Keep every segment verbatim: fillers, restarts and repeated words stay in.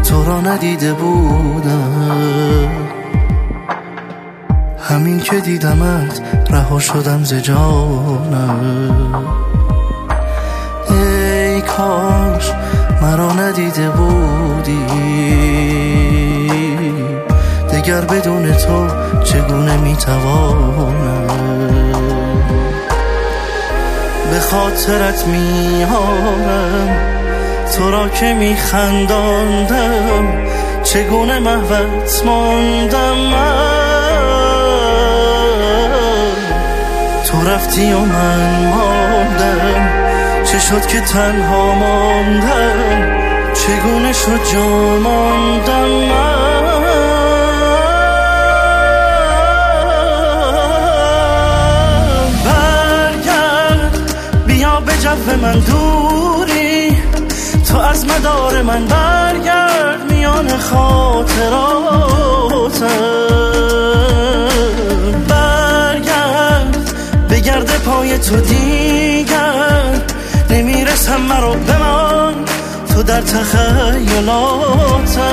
تو را ندیده بودم، همین که دیدمت رها شدم ز جانم. ای کاش مرا ندیده بودی، دگر بدون تو چگونه میتوانم. به خاطرت میارم تو را که میخنداندم، چگونه محوت ماندم من. تو رفتی و من ماندم، چه شد که تنها ماندم، چگونه شد جا ماندم من. برگرد بیا به جو من دوری، تو از مدار من برگرد میان خاطراتم. برگرد بگرد پای تو دیگر، نمیرسم مرا بمان تو در تخیلاتم.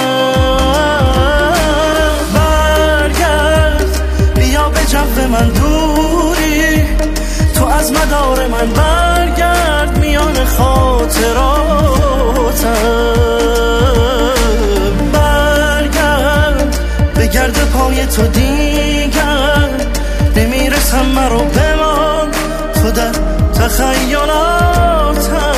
برگرد بیا به جو من دوری، تو از مدار من برگرد میان خاطراتم. برگرد بگرد پای تو دیگر، نمیرسم مرا بمان تو در تخیلاتم.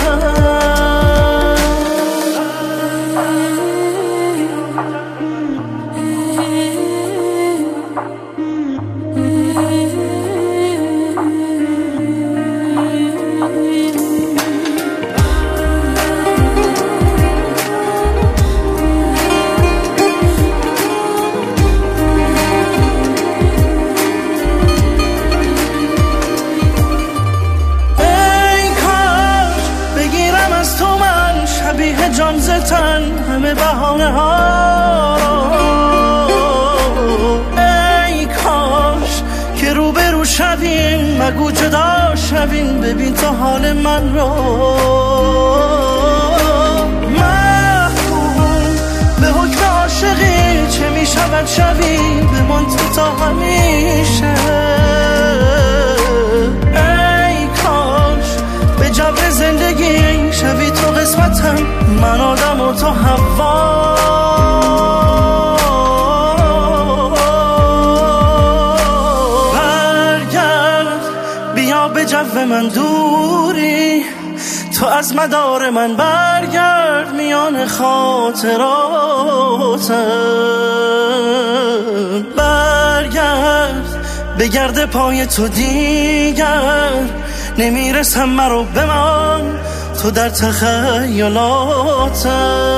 شبیه جان زتن همه بهانه ها، ای کاش که روبرو شویم، مگو جدا شویم، ببین تو حال من رو. محکوم به حکم عاشقی، چه می شود شوی بمان تو تا همیشه. ای کاش به جبر زندگی شوی تو قسمتم، من آدم و تو هوا. برگرد بیا به جو من دوری، تو از مدار من برگرد میان خاطراتم. برگرد بگرد پای تو دیگر، نمیرسم مرا بمان تو در تخیلاتم.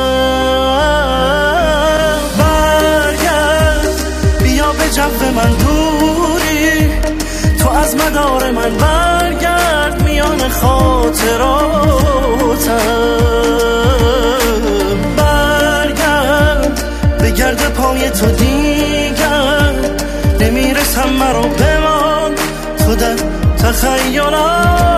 برگرد بیا به جو من دوری، تو از مدار من برگرد میان خاطراتم. برگرد بگرد پای تو دیگر، نمیرسم مرا بمان تو در تخیلاتم.